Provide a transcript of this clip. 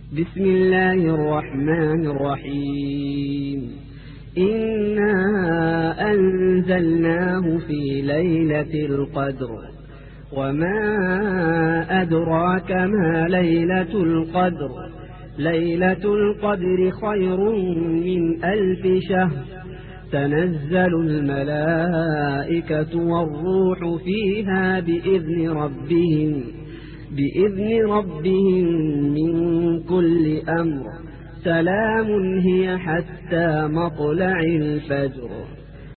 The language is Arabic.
بسم الله الرحمن الرحيم. إنا أنزلناه في ليلة القدر، وما أدراك ما ليلة القدر. ليلة القدر خير من 1000 شهر. تنزل الملائكة والروح فيها بإذن ربهم من كل أمر. سلام هي حتى مطلع الفجر.